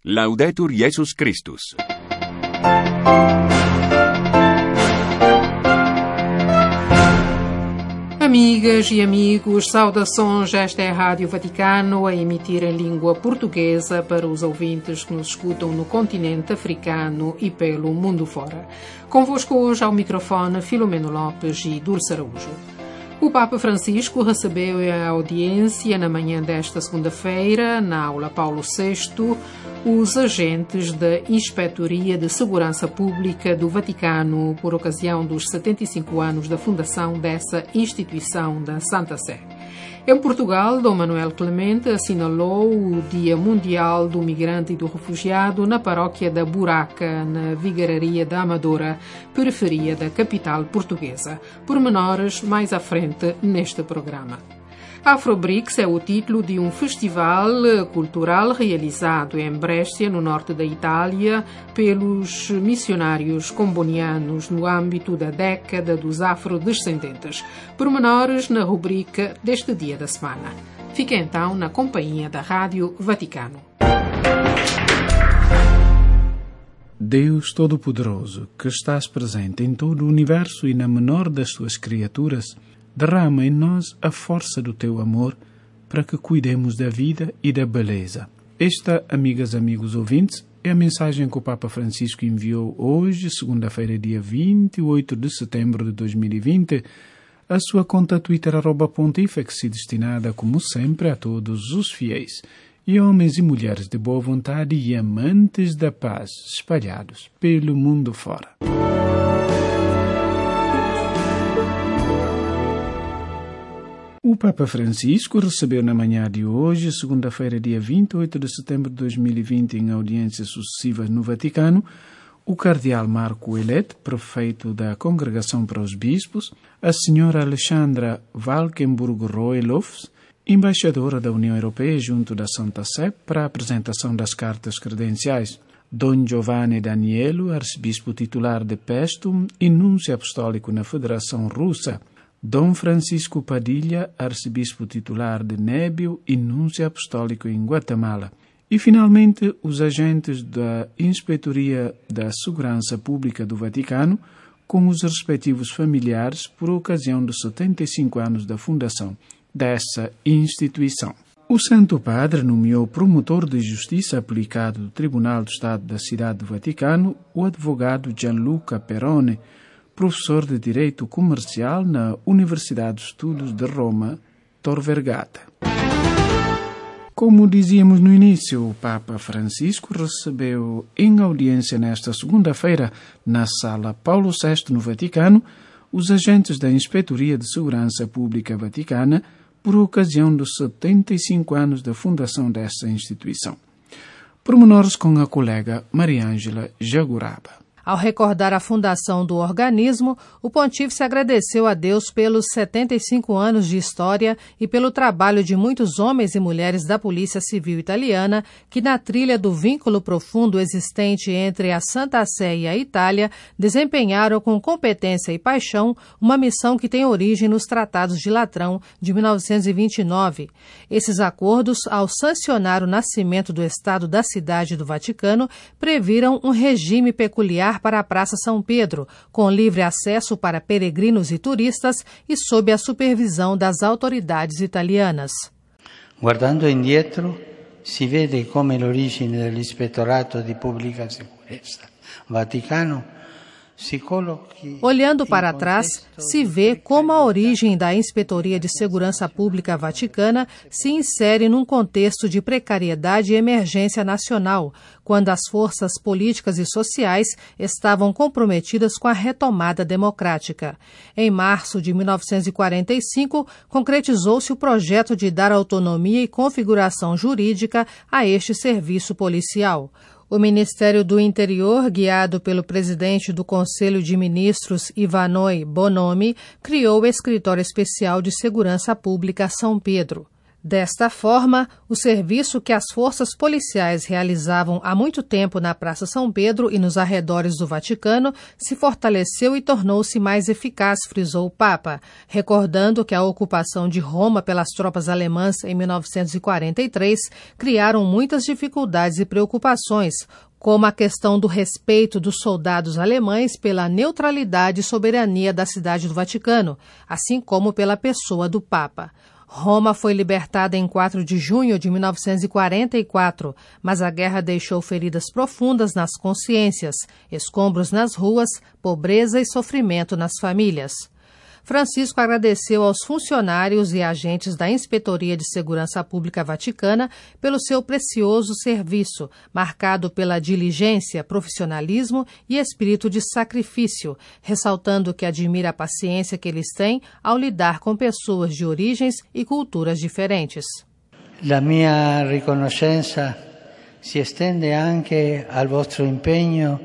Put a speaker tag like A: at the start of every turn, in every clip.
A: Laudetur Jesus Christus.
B: Amigas e amigos, saudações. Esta é a Rádio Vaticano a emitir em língua portuguesa para os ouvintes que nos escutam no continente africano e pelo mundo fora. Convosco hoje ao microfone Filomeno Lopes e Dulce Araújo. O Papa Francisco recebeu a audiência na manhã desta segunda-feira, na aula Paulo VI, os agentes da Inspetoria de Segurança Pública do Vaticano por ocasião dos 75 anos da fundação dessa instituição da Santa Sé. Em Portugal, Dom Manuel Clemente assinalou o Dia Mundial do Migrante e do Refugiado na paróquia da Buraca, na Vigararia da Amadora, periferia da capital portuguesa. Pormenores mais à frente neste programa. Afrobrix é o título de um festival cultural realizado em Brescia, no norte da Itália, pelos missionários combonianos no âmbito da década dos afrodescendentes. Pormenores na rubrica deste dia da semana. Fique então na companhia da Rádio Vaticano.
C: Deus Todo-Poderoso, que estás presente em todo o universo e na menor das suas criaturas, derrama em nós a força do teu amor para que cuidemos da vida e da beleza. Esta, amigas e amigos ouvintes, é a mensagem que o Papa Francisco enviou hoje, segunda-feira, dia 28 de setembro de 2020, a sua conta Twitter @Pontifex, destinada, como sempre, a todos os fiéis e homens e mulheres de boa vontade e amantes da paz espalhados pelo mundo fora. O Papa Francisco recebeu na manhã de hoje, segunda-feira, dia 28 de setembro de 2020, em audiências sucessivas no Vaticano, o cardeal Marco Ouellet, prefeito da Congregação para os Bispos, a senhora Alexandra Valkenburg-Roelofs, embaixadora da União Europeia junto da Santa Sé para a apresentação das cartas credenciais, Dom Giovanni Danielo, arcebispo titular de Pestum e núncio apostólico na Federação Russa, Dom Francisco Padilha, arcebispo titular de Nébio e núncio apostólico em Guatemala. E, finalmente, os agentes da Inspetoria da Segurança Pública do Vaticano, com os respectivos familiares por ocasião dos 75 anos da fundação dessa instituição. O Santo Padre nomeou promotor de justiça aplicado do Tribunal do Estado da Cidade do Vaticano o advogado Gianluca Perrone, professor de Direito Comercial na Universidade de Estudos de Roma, Tor Vergata. Como dizíamos no início, o Papa Francisco recebeu em audiência nesta segunda-feira, na Sala Paulo VI, no Vaticano, os agentes da Inspetoria de Segurança Pública Vaticana por ocasião dos 75 anos da fundação desta instituição. Pormenores com a colega Mariângela Jaguraba.
D: Ao recordar a fundação do organismo, o pontífice agradeceu a Deus pelos 75 anos de história e pelo trabalho de muitos homens e mulheres da Polícia Civil italiana que, na trilha do vínculo profundo existente entre a Santa Sé e a Itália, desempenharam com competência e paixão uma missão que tem origem nos Tratados de Latrão de 1929. Esses acordos, ao sancionar o nascimento do Estado da Cidade do Vaticano, previram um regime peculiar para a Praça São Pedro, com livre acesso para peregrinos e turistas e sob a supervisão das autoridades italianas.
E: Guardando indietro, si vede come l'origine dell'Ispettorato di Pubblica Sicurezza Vaticano.
D: Olhando para trás, se vê como a origem da Inspetoria de Segurança Pública Vaticana se insere num contexto de precariedade e emergência nacional, quando as forças políticas e sociais estavam comprometidas com a retomada democrática. Em março de 1945, concretizou-se o projeto de dar autonomia e configuração jurídica a este serviço policial. O Ministério do Interior, guiado pelo presidente do Conselho de Ministros, Ivanoi Bonomi, criou o Escritório Especial de Segurança Pública São Pedro. Desta forma, o serviço que as forças policiais realizavam há muito tempo na Praça São Pedro e nos arredores do Vaticano se fortaleceu e tornou-se mais eficaz, frisou o Papa, recordando que a ocupação de Roma pelas tropas alemãs em 1943 criaram muitas dificuldades e preocupações, como a questão do respeito dos soldados alemães pela neutralidade e soberania da cidade do Vaticano, assim como pela pessoa do Papa. Roma foi libertada em 4 de junho de 1944, mas a guerra deixou feridas profundas nas consciências, escombros nas ruas, pobreza e sofrimento nas famílias. Francisco agradeceu aos funcionários e agentes da Inspetoria de Segurança Pública Vaticana pelo seu precioso serviço, marcado pela diligência, profissionalismo e espírito de sacrifício, ressaltando que admira a paciência que eles têm ao lidar com pessoas de origens e culturas diferentes.
E: La mia riconoscenza si estende anche al vostro impegno.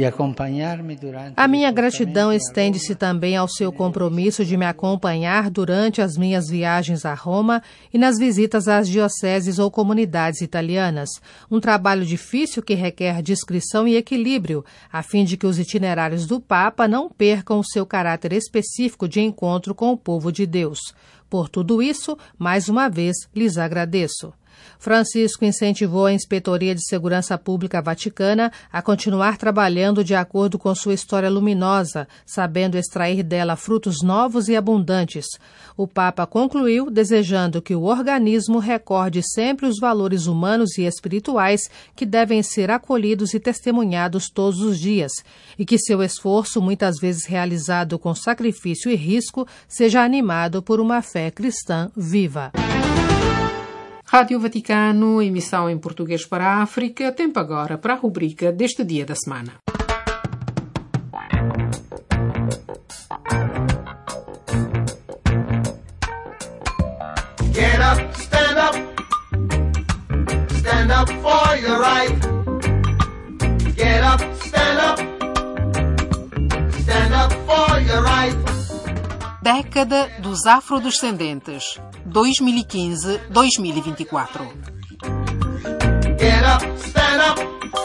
E: A
D: minha gratidão estende-se também ao seu compromisso de me acompanhar durante as minhas viagens a Roma e nas visitas às dioceses ou comunidades italianas. Um trabalho difícil que requer discrição e equilíbrio, a fim de que os itinerários do Papa não percam o seu caráter específico de encontro com o povo de Deus. Por tudo isso, mais uma vez, lhes agradeço. Francisco incentivou a Inspetoria de Segurança Pública Vaticana a continuar trabalhando de acordo com sua história luminosa, sabendo extrair dela frutos novos e abundantes. O Papa concluiu desejando que o organismo recorde sempre os valores humanos e espirituais que devem ser acolhidos e testemunhados todos os dias, e que seu esforço, muitas vezes realizado com sacrifício e risco, seja animado por uma fé cristã viva.
B: Rádio Vaticano, emissão em português para a África, tempo agora para a rubrica deste dia da semana.
F: Get up, stand up for your right. Get up for your right.
B: Década dos Afrodescendentes, 2015-2024.
F: Get up, stand up.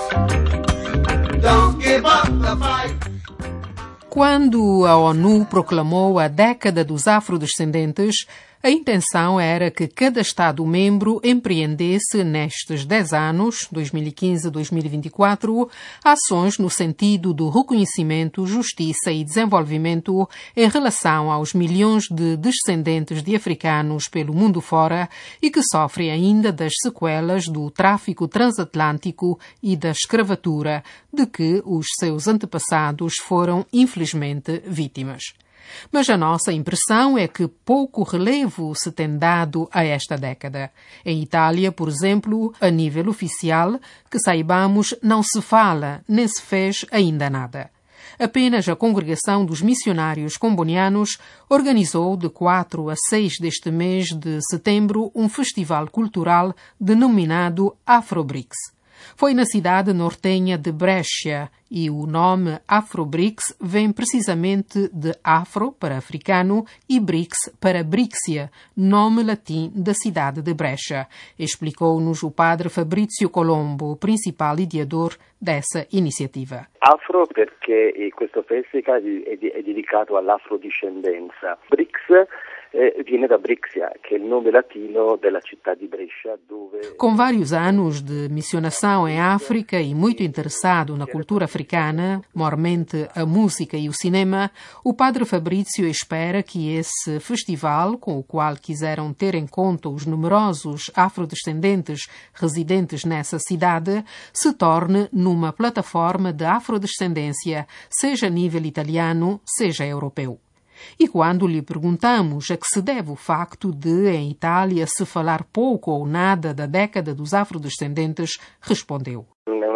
F: Don't give up the fight.
B: Quando a ONU proclamou a Década dos Afrodescendentes, a intenção era que cada Estado-membro empreendesse nestes 10 anos, 2015-2024, ações no sentido do reconhecimento, justiça e desenvolvimento em relação aos milhões de descendentes de africanos pelo mundo fora e que sofrem ainda das sequelas do tráfico transatlântico e da escravatura, de que os seus antepassados foram, infelizmente, vítimas. Mas a nossa impressão é que pouco relevo se tem dado a esta década. Em Itália, por exemplo, a nível oficial, que saibamos, não se fala, nem se fez ainda nada. Apenas a Congregação dos Missionários Combonianos organizou de 4 a 6 deste mês de setembro um festival cultural denominado Afrobrix. Foi na cidade nortenha de Brescia e o nome Afrobrix vem precisamente de Afro para africano e Brix para Brixia, nome latim da cidade de Brescia, explicou-nos o padre Fabrizio Colombo, principal ideador dessa iniziativa.
G: Afro perché questo festival è dedicato all'afrodiscendenza. Brix viene da Brixia, che è il nome latino della città di Brescia, dove...
B: Com vários anos de missionação em África e muito interessado na cultura africana, maiormente a música e o cinema, o padre Fabrício espera que esse festival, com o qual quiseram ter em conta os numerosos afrodescendentes residentes nessa cidade, se torne numa plataforma de afrodescendência, seja a nível italiano, seja europeu. E quando lhe perguntamos a que se deve o facto de, em Itália, se falar pouco ou nada da década dos afrodescendentes, respondeu.
G: É uma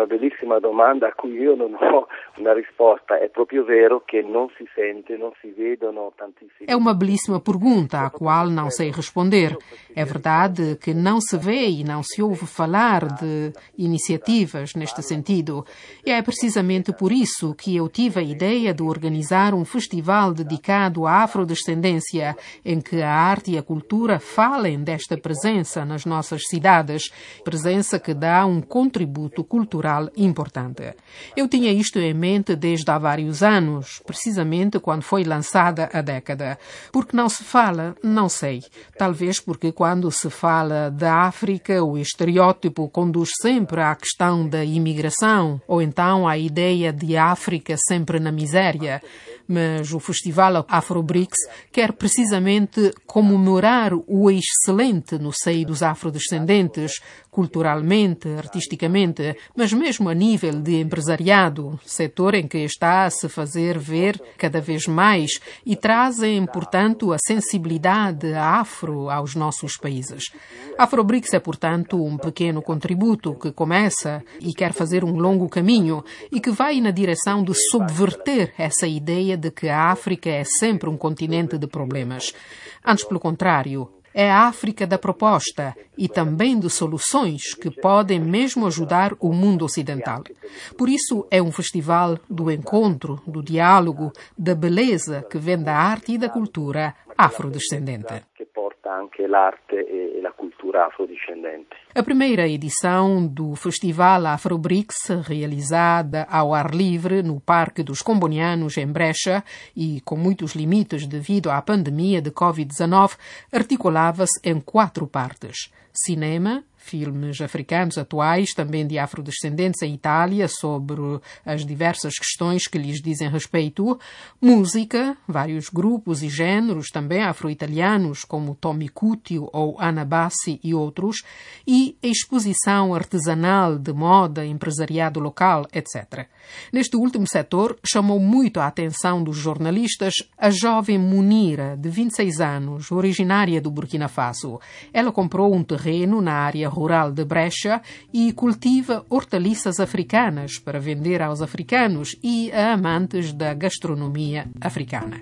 G: una bellissima domanda a cui io non ho una risposta. È proprio vero che non si sente, non si vedono tantissimi...
B: É uma belíssima pergunta à qual não sei responder. É verdade que não se vê e não se ouve falar de iniciativas neste sentido. E é precisamente por isso que eu tive a ideia de organizar um festival dedicado à afrodescendência, em que a arte e a cultura falem desta presença nas nossas cidades, presença que dá um contributo cultural importante. Eu tinha isto em mente desde há vários anos, precisamente quando foi lançada a década. Por que não se fala? Não sei. Talvez porque quando se fala da África, o estereótipo conduz sempre à questão da imigração, ou então à ideia de África sempre na miséria. Mas o Festival Afro-BRICS quer precisamente comemorar o excelente no seio dos afrodescendentes, culturalmente, artisticamente, mas mesmo a nível de empresariado, setor em que está a se fazer ver cada vez mais e trazem, portanto, a sensibilidade afro aos nossos países. Afro-BRICS é, portanto, um pequeno contributo que começa e quer fazer um longo caminho e que vai na direção de subverter essa ideia de que a África é sempre um continente de problemas. Antes, pelo contrário, é a África da proposta e também de soluções que podem mesmo ajudar o mundo ocidental. Por isso, é um festival do encontro, do diálogo, da beleza que vem da arte e da cultura afrodescendente.
G: Anche l'arte e la cultura afrodescendente.
B: A primeira edição do Festival Afro-BRICS, realizada ao ar livre no Parque dos Combonianos, em Brecha, e com muitos limites devido à pandemia de Covid-19, articulava-se em 4 partes: cinema, filmes africanos atuais, também de afrodescendentes em Itália, sobre as diversas questões que lhes dizem respeito, música, vários grupos e géneros, também afro-italianos, como Tommy Cutio ou Ana Bassi e outros, e exposição artesanal de moda, empresariado local, etc. Neste último setor, chamou muito a atenção dos jornalistas a jovem Munira, de 26 anos, originária do Burkina Faso. Ela comprou um terreno na área rural de Brecha e cultiva hortaliças africanas para vender aos africanos e a amantes da gastronomia africana.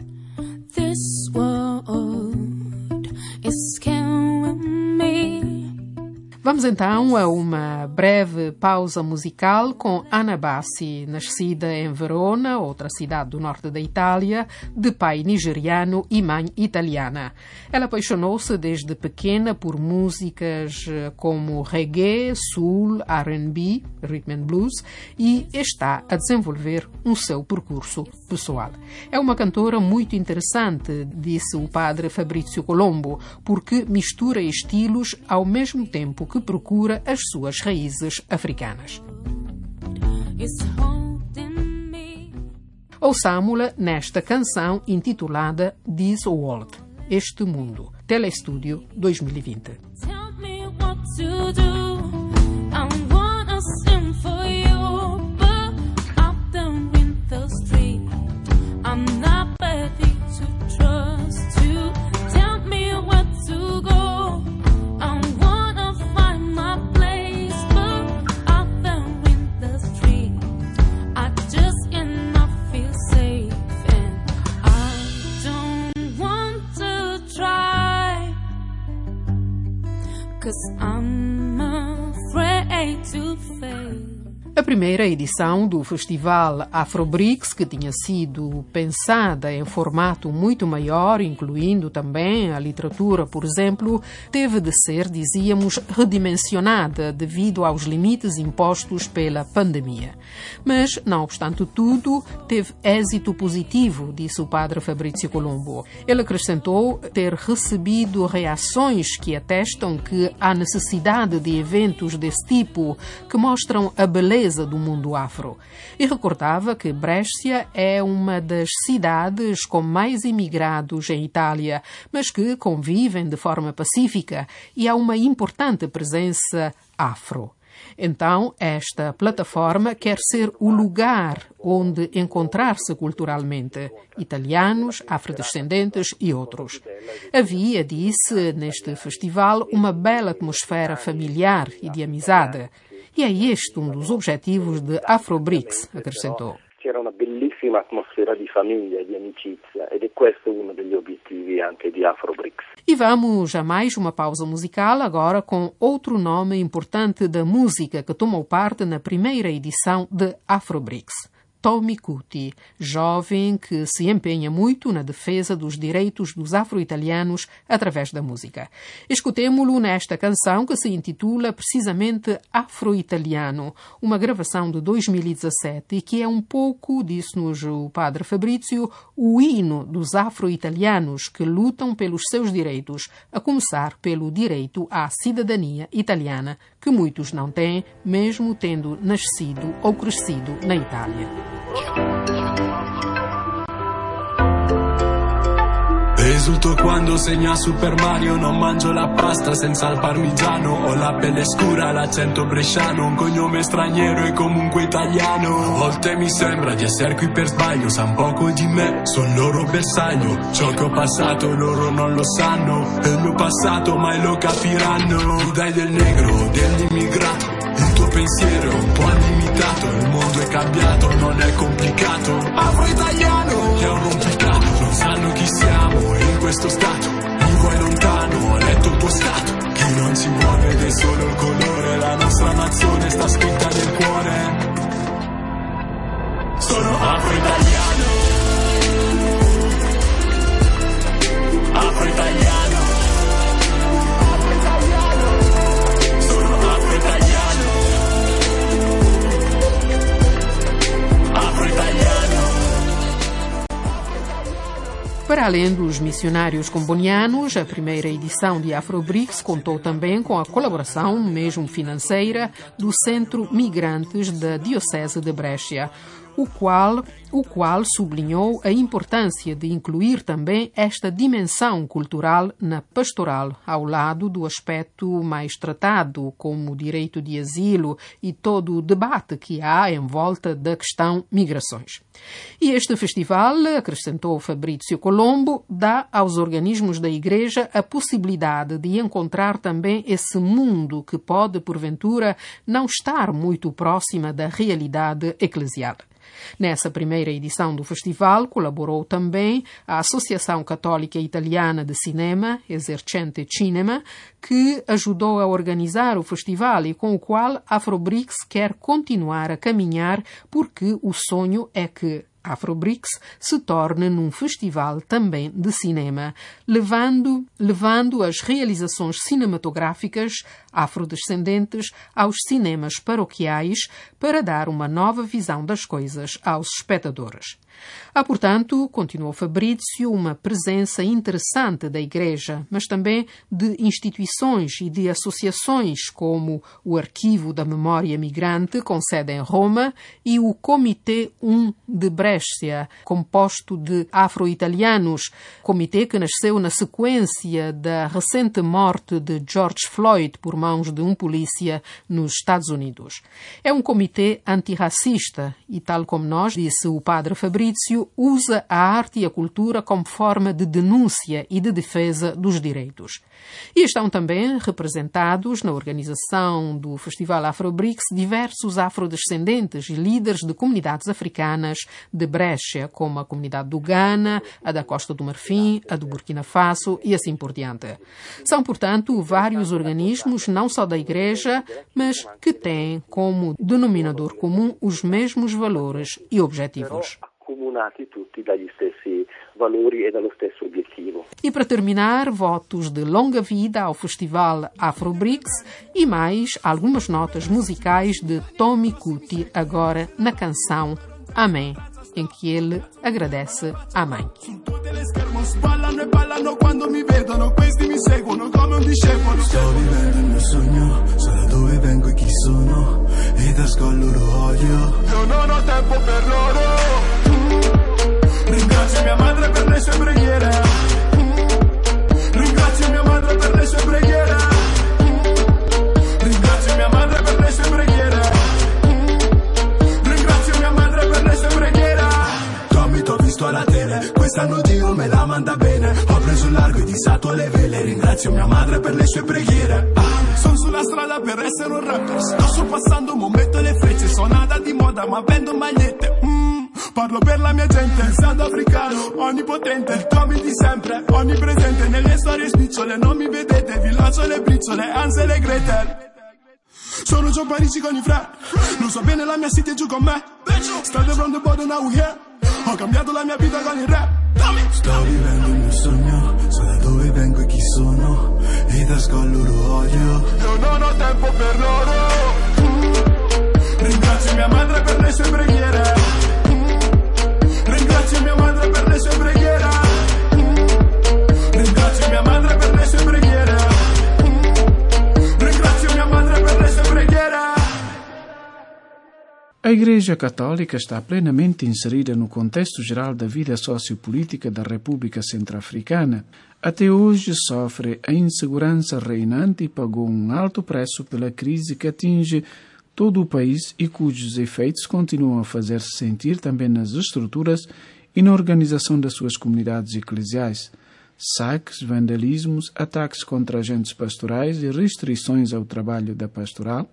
H: This world is killing me.
B: Vamos então a uma breve pausa musical com Ana Bassi, nascida em Verona, outra cidade do norte da Itália, de pai nigeriano e mãe italiana. Ela apaixonou-se desde pequena por músicas como reggae, soul, R&B, rhythm and blues, e está a desenvolver um seu percurso pessoal. É uma cantora muito interessante, disse o padre Fabrizio Colombo, porque mistura estilos ao mesmo tempo que procura as suas raízes africanas. Ouçamo-la nesta canção intitulada This World, Este Mundo, Telestúdio 2020.
H: Tell me what to do. I wanna sing for you, but out there in the street, I'm not ready to trust you. Tell me where to go. I wanna find my place, but out there in the street, I just cannot feel safe, and I don't want to try, 'cause I'm afraid to fail.
B: A primeira edição do Festival Afro-BRICS, que tinha sido pensada em formato muito maior, incluindo também a literatura, por exemplo, teve de ser, dizíamos, redimensionada devido aos limites impostos pela pandemia. Mas, não obstante tudo, teve êxito positivo, disse o padre Fabrizio Colombo. Ele acrescentou ter recebido reações que atestam que há necessidade de eventos desse tipo, que mostram a beleza do mundo afro. E recordava que Brescia é uma das cidades com mais imigrados em Itália, mas que convivem de forma pacífica e há uma importante presença afro. Então, esta plataforma quer ser o lugar onde encontrar-se culturalmente, italianos, afrodescendentes e outros. Havia, disse, neste festival, uma bela atmosfera familiar e de amizade. E é este um dos objetivos de Afrobricks, acrescentou.
G: C'era una bellissima atmosfera di famiglia e di amicizia ed è questo uno degli obiettivi anche di Afrobricks.
B: E vamos a mais uma pausa musical, agora com outro nome importante da música que tomou parte na primeira edição de Afrobricks. Tommy Kuti, jovem que se empenha muito na defesa dos direitos dos afro-italianos através da música. Escutemo-lo nesta canção que se intitula precisamente Afro-Italiano, uma gravação de 2017 e que é um pouco, disse-nos o padre Fabrício, o hino dos afro-italianos que lutam pelos seus direitos, a começar pelo direito à cidadania italiana, que muitos não têm, mesmo tendo nascido ou crescido na Itália.
I: Esulto quando segna Super Mario, non mangio la pasta senza il parmigiano. Ho la pelle scura, l'accento bresciano, un cognome straniero e comunque italiano. A volte mi sembra di essere qui per sbaglio, san poco di me, son loro bersaglio. Ciò che ho passato loro non lo sanno, è il mio passato mai lo capiranno. Tu dai del negro, dell'immigrato, il tuo pensiero è un po' limitato. Il mondo è cambiato, non è complicato. Afro-italiano, che è un rompicapo. Non sanno chi siamo in questo stato, mi vuoi lontano, ho letto il tuo stato. Chi non si muove ed è solo il colore, la nostra nazione sta scritta nel cuore. Sono afro-italiano, afro-italiano, sono afro-italiano, afro-italiano.
B: Para além dos missionários combonianos, a primeira edição de Afrobricks contou também com a colaboração, mesmo financeira, do Centro Migrantes da Diocese de Brescia, o qual sublinhou a importância de incluir também esta dimensão cultural na pastoral, ao lado do aspecto mais tratado, como o direito de asilo e todo o debate que há em volta da questão migrações. E este festival, acrescentou Fabrício Colombo, dá aos organismos da Igreja a possibilidade de encontrar também esse mundo que pode, porventura, não estar muito próxima da realidade eclesial. Nessa primeira edição do festival colaborou também a Associação Católica Italiana de Cinema, Esercente Cinema, que ajudou a organizar o festival e com o qual Afrobricks quer continuar a caminhar, porque o sonho é que Afrobricks se torne num festival também de cinema, levando as realizações cinematográficas afrodescendentes aos cinemas paroquiais para dar uma nova visão das coisas aos espectadores. Há, portanto, continuou Fabrício, uma presença interessante da Igreja, mas também de instituições e de associações como o Arquivo da Memória Migrante, com sede em Roma, e o Comitê 1 de Brescia, composto de afro-italianos, comitê que nasceu na sequência da recente morte de George Floyd por mãos de um polícia nos Estados Unidos. É um comitê antirracista e, tal como nós, disse o padre Fabrício, usa a arte e a cultura como forma de denúncia e de defesa dos direitos. E estão também representados na organização do Festival Afrobricks diversos afrodescendentes e líderes de comunidades africanas de Brescia, como a comunidade do Ghana, a da Costa do Marfim, a do Burkina Faso e assim por diante. São, portanto, vários organismos, não só da Igreja, mas que têm como denominador comum os mesmos valores e objetivos.
G: Comunati tutti dagli stessi valori e dallo stesso obiettivo.
B: E para terminar, votos de longa vida ao Festival Afrobricks e mais algumas notas musicais de Tommy Kuti, agora na canção Amém, em que ele agradece à mãe.
I: Sto vivendo il mio sogno, so da dove vengo e chi sono, e tasco al loro odio. Io non ho tempo per loro. Ringrazio mia madre per le sue preghiere. Ringrazio mia madre per le sue preghiere. Ringrazio mia madre per le sue preghiere. Ringrazio mia madre per le sue preghiere. Tommy, t'ho visto alla tele, quest'anno Dio me la manda bene. Ho preso largo e dissato alle vele. Ringrazio mia madre per le sue preghiere. Sono sulla strada per essere un rapper. Sto sorpassando un momento le frecce. Sono nata di moda ma vendo magliette. Parlo per la mia gente, il santo africano, onnipotente, il Tommy di sempre, onnipresente. Nelle storie spicciole non mi vedete, vi lancio le briciole, Hansel e Gretel. Sono John Parisi con i frè, lo so bene la mia city è giù con me. State from the bottom now we here. Ho cambiato la mia vita con il rap. Sto vivendo il mio sogno, so da dove vengo e chi sono, e tasco al loro odio. Io non ho tempo per loro. Ringrazio mia madre per le sue preghiere. Ringrazio mia madre per le sue preghiere. Ringrazio mia madre per le sue preghiere. Ringrazio mia madre per le sue preghiere.
C: A Igreja Católica está plenamente inserida no contexto geral da vida sociopolítica da República Centro-Africana. Até hoje sofre a insegurança reinante e pagou um alto preço pela crise que atinge todo o país e cujos efeitos continuam a fazer-se sentir também nas estruturas e na organização das suas comunidades eclesiais. Saques, vandalismos, ataques contra agentes pastorais e restrições ao trabalho da pastoral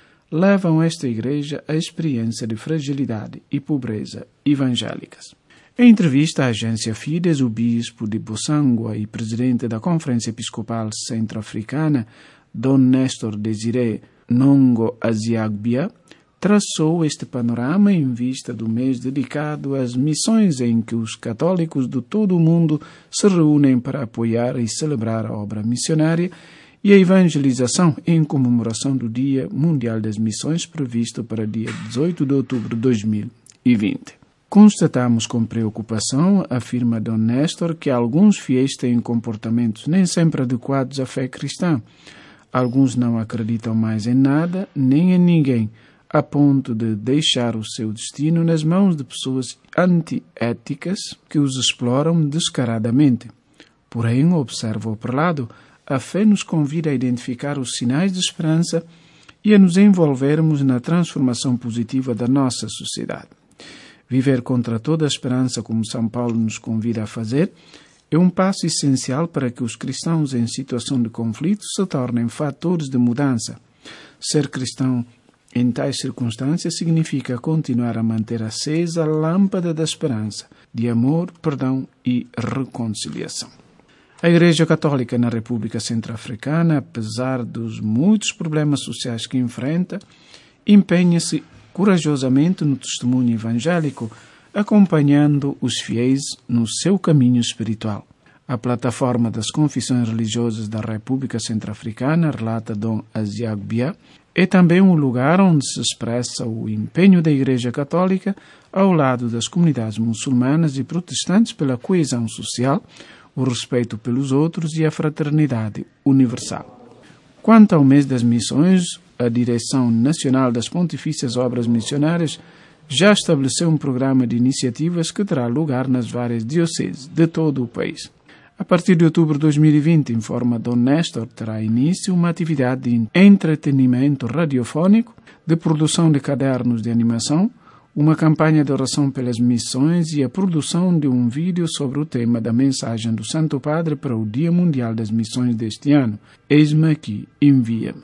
C: levam esta igreja à experiência de fragilidade e pobreza evangélicas. Em entrevista à agência Fides, o bispo de Bossangwa e presidente da Conferência Episcopal Centro-Africana, Dom Nestor Desiré Nongo Aziagbia, traçou este panorama em vista do mês dedicado às missões em que os católicos de todo o mundo se reúnem para apoiar e celebrar a obra missionária e a evangelização em comemoração do Dia Mundial das Missões previsto para dia 18 de outubro de 2020. Constatamos com preocupação, afirma Dom Nestor, que alguns fiéis têm comportamentos nem sempre adequados à fé cristã. Alguns não acreditam mais em nada, nem em ninguém, a ponto de deixar o seu destino nas mãos de pessoas antiéticas que os exploram descaradamente. Porém, observa o prelado, a fé nos convida a identificar os sinais de esperança e a nos envolvermos na transformação positiva da nossa sociedade. Viver contra toda a esperança, como São Paulo nos convida a fazer, é um passo essencial para que os cristãos em situação de conflito se tornem fatores de mudança. Ser cristão em tais circunstâncias significa continuar a manter acesa a lâmpada da esperança, de amor, perdão e reconciliação. A Igreja Católica na República Centro-Africana, apesar dos muitos problemas sociais que enfrenta, empenha-se corajosamente no testemunho evangélico, acompanhando os fiéis no seu caminho espiritual. A plataforma das confissões religiosas da República Centro-Africana, relata Dom Aziagbia, é também um lugar onde se expressa o empenho da Igreja Católica ao lado das comunidades muçulmanas e protestantes pela coesão social, o respeito pelos outros e a fraternidade universal. Quanto ao mês das missões, a Direção Nacional das Pontifícias Obras Missionárias já estabeleceu um programa de iniciativas que terá lugar nas várias dioceses de todo o país. A partir de outubro de 2020, informa Dom Nestor, terá início uma atividade de entretenimento radiofónico, de produção de cadernos de animação, uma campanha de oração pelas missões e a produção de um vídeo sobre o tema da mensagem do Santo Padre para o Dia Mundial das Missões deste ano. Eis-me aqui, envia-me.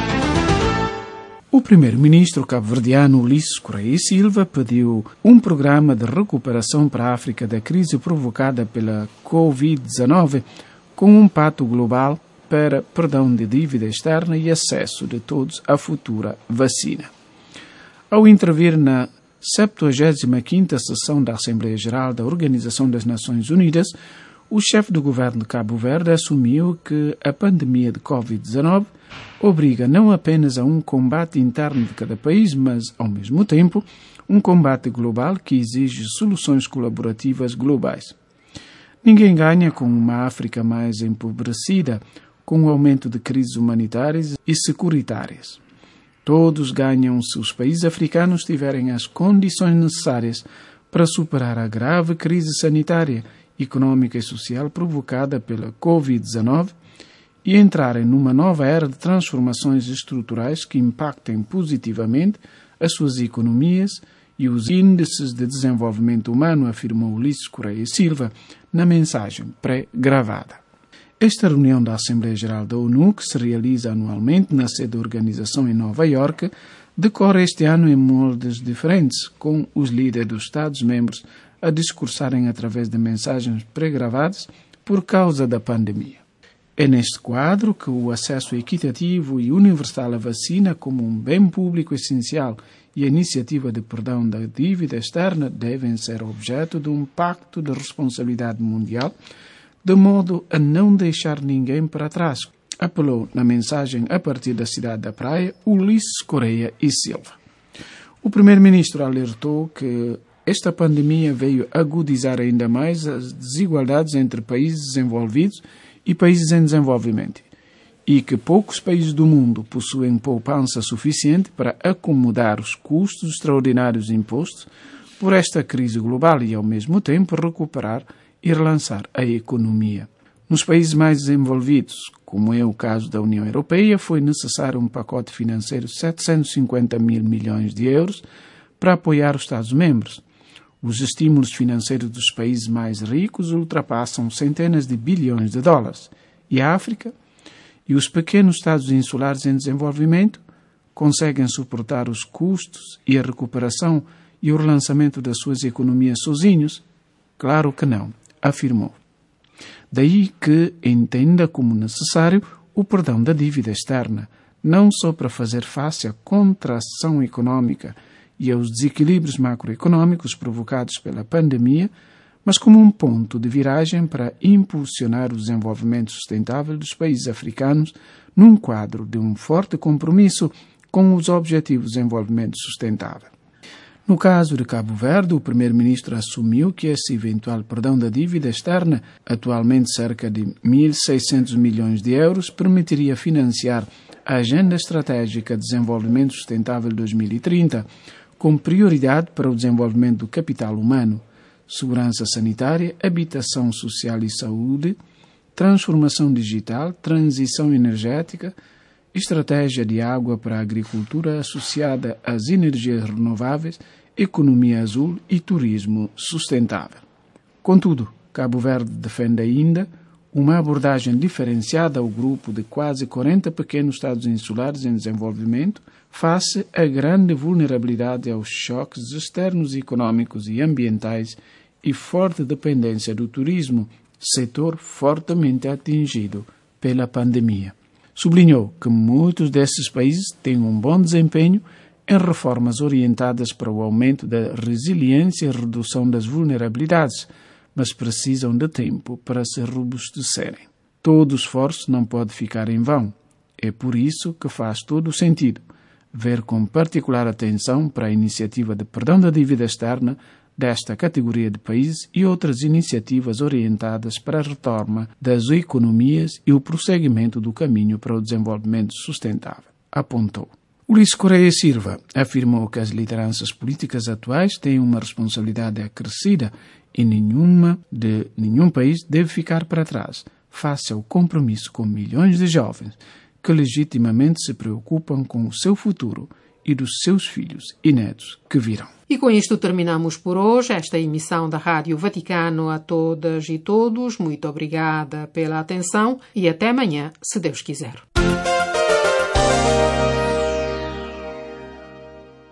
C: O primeiro-ministro cabo-verdiano Ulisses Correia Silva pediu um programa de recuperação para a África da crise provocada pela Covid-19 com um pacto global para perdão de dívida externa e acesso de todos à futura vacina. Ao intervir na 75ª sessão da Assembleia Geral da Organização das Nações Unidas, o chefe do governo de Cabo Verde assumiu que a pandemia de Covid-19 obriga não apenas a um combate interno de cada país, mas, ao mesmo tempo, um combate global que exige soluções colaborativas globais. Ninguém ganha com uma África mais empobrecida, com o aumento de crises humanitárias e securitárias. Todos ganham se os países africanos tiverem as condições necessárias para superar a grave crise sanitária, econômica e social provocada pela Covid-19 e entrarem numa nova era de transformações estruturais que impactem positivamente as suas economias e os índices de desenvolvimento humano, afirmou Ulisses Correia Silva na mensagem pré-gravada. Esta reunião da Assembleia Geral da ONU, que se realiza anualmente na sede da organização em Nova Iorque, decorre este ano em moldes diferentes, com os líderes dos Estados-membros a discursarem através de mensagens pré-gravadas por causa da pandemia. É neste quadro que o acesso equitativo e universal à vacina como um bem público essencial e a iniciativa de perdão da dívida externa devem ser objeto de um pacto de responsabilidade mundial, de modo a não deixar ninguém para trás, apelou na mensagem a partir da cidade da Praia Ulisses Correia e Silva. O primeiro-ministro alertou que esta pandemia veio agudizar ainda mais as desigualdades entre países desenvolvidos e países em desenvolvimento, e que poucos países do mundo possuem poupança suficiente para acomodar os custos extraordinários impostos por esta crise global e, ao mesmo tempo, recuperar e relançar a economia. Nos países mais desenvolvidos, como é o caso da União Europeia, foi necessário um pacote financeiro de 750 mil milhões de euros para apoiar os Estados-membros. Os estímulos financeiros dos países mais ricos ultrapassam centenas de bilhões de dólares. E a África e os pequenos Estados insulares em desenvolvimento conseguem suportar os custos e a recuperação e o relançamento das suas economias sozinhos? Claro que não, afirmou. Daí que entenda como necessário o perdão da dívida externa, não só para fazer face à contração económica e aos desequilíbrios macroeconómicos provocados pela pandemia, mas como um ponto de viragem para impulsionar o desenvolvimento sustentável dos países africanos num quadro de um forte compromisso com os Objetivos de Desenvolvimento Sustentável. No caso de Cabo Verde, o primeiro-ministro assumiu que esse eventual perdão da dívida externa, atualmente cerca de 1.600 milhões de euros, permitiria financiar a Agenda Estratégica de Desenvolvimento Sustentável 2030, com prioridade para o desenvolvimento do capital humano, segurança sanitária, habitação social e saúde, transformação digital, transição energética, estratégia de água para a agricultura associada às energias renováveis, economia azul e turismo sustentável. Contudo, Cabo Verde defende ainda uma abordagem diferenciada ao grupo de quase 40 pequenos estados insulares em desenvolvimento face à grande vulnerabilidade aos choques externos econômicos e ambientais e forte dependência do turismo, setor fortemente atingido pela pandemia. Sublinhou que muitos desses países têm um bom desempenho em reformas orientadas para o aumento da resiliência e redução das vulnerabilidades, mas precisam de tempo para se robustecerem. Todo esforço não pode ficar em vão. É por isso que faz todo o sentido ver com particular atenção para a iniciativa de perdão da dívida externa desta categoria de países e outras iniciativas orientadas para a retoma das economias e o prosseguimento do caminho para o desenvolvimento sustentável, apontou. Ulisses Correia Silva afirmou que as lideranças políticas atuais têm uma responsabilidade acrescida e nenhum país deve ficar para trás, face ao compromisso com milhões de jovens que legitimamente se preocupam com o seu futuro e dos seus filhos e netos que virão.
B: E com isto terminamos por hoje esta emissão da Rádio Vaticano. A todas e todos, muito obrigada pela atenção e até amanhã, se Deus quiser.